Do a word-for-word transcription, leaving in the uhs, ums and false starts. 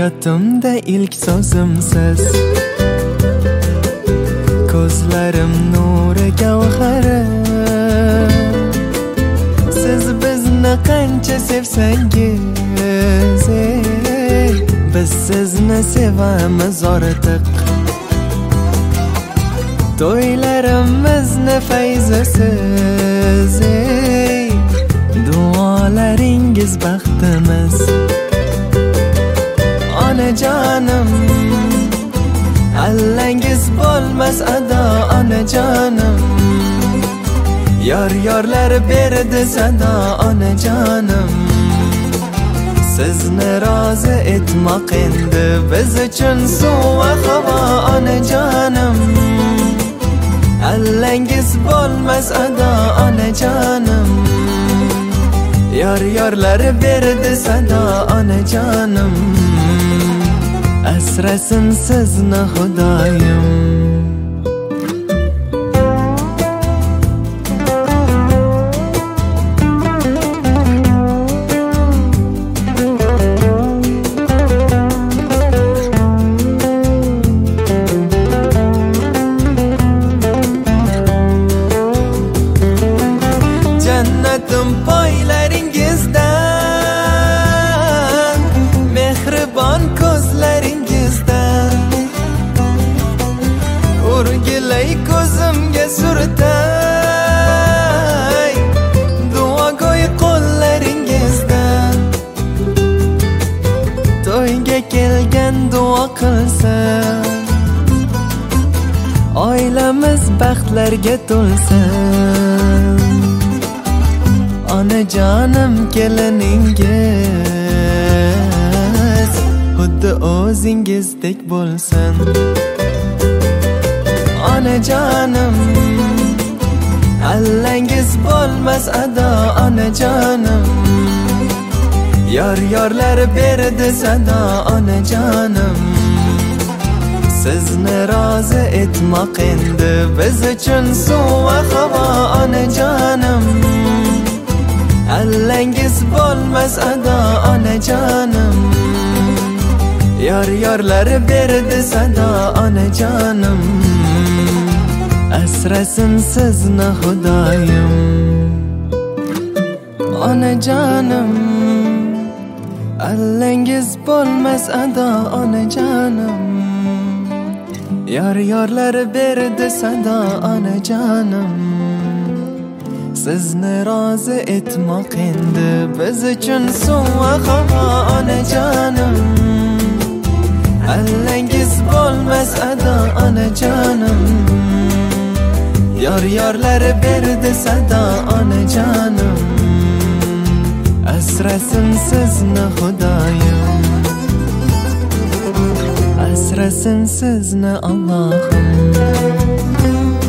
Hayotimda ilk so'zim siz, ko'zlarim nuri gavhari. Siz bizni qancha sevsangiz, ey, biz sizni sevamiz ortiq. To'ylarimizni fayzisiz, ey, duolaringiz baxtimiz. Onajonim, allangiz bo'lmas ado onajonim. Yor yorlar berdi sado onajonim. Sizni rozi etmoq endi biz uchun suv va havo onajonim. Allangiz bo'lmas ado onajonim. Yor yorlar berdi sado onajonim. Asrasin sizni Xudoyim. Jannatim poylaringizdan, mehribon ko'zlaringizdan. O'rgilay ko'zimga surtay, duogo'y qo'llaringizdan. To'yga kelgan duo qilsin, oilamiz baxtlarga to'lsin. Onajonim keliningiz xuddi o'zingizdek bo'lsin. Onajonim, allangiz bo'lmas ado onajonim. Yor yorlar berdi sado onajonim. Sizni rozi etmoq endi biz uchun suv va havo onajonim. Allangiz bo'lmas ado onajonim. Yor yorlar berdi sado onajonim. Asrasin sizni Xudoyim. Onajonim, allangiz bo'lmas ado onajonim. Yor yorlar berdi sado onajonim. Sizni rozi etmoq endi biz uchun suv va havo onajonim. Allangiz bo'lmas ado onajonim. Yor yorlar berdi sado onajonim. Asrasin sizni Xudoyim. Asrasin sizni Allohim.